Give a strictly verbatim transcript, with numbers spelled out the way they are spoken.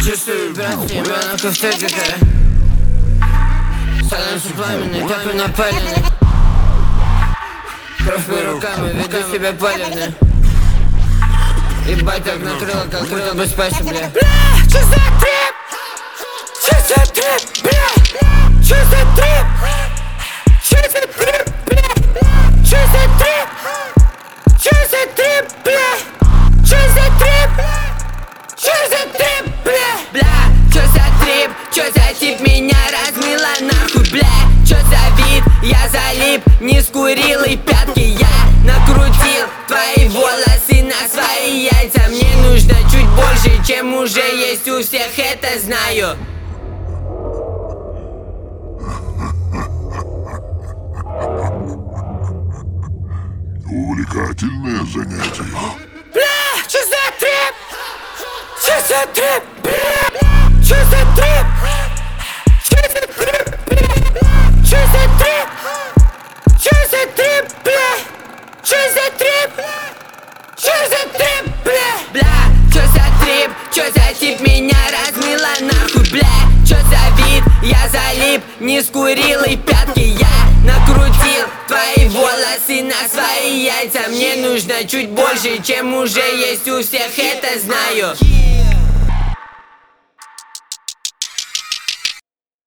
Чувствую вибрации, ребенок автетика. Становится пламенный, так и напаленный. Кровь по рукам и веду себя палевно. Ебать, так накрыло, как будто бы спайси, бля. Бля, чё за трип? Чё за трип, бля? Чё за трип? Чё за трип, бля? Чё за трип? Чё за трип, бля? Чё за трип? Чё за трип, бля? Бля, чё за трип? Чё за тип? Меня размыло нахуй, бля. Чё за вид? Я залип, не скурил и пятки я накрутил. Твои волосы на свои яйца. Мне нужно чуть больше, чем уже есть у всех, это знаю. Увлекательное занятие. Бля, чё за трип? Чё за трип, бля? Чё за трип? Чё за трип, бля? Чё за трип? Чё за трип, бля? Чё за трип? Чё за трип, бля? Бля, чё за трип? Чё за тип? Меня размыло нахуй, бля. Чё за вид? Я залип, не скурил и пятки я накрутил. Твои волосы на свои яйца. Мне нужно чуть больше, чем уже есть у всех, это знаю.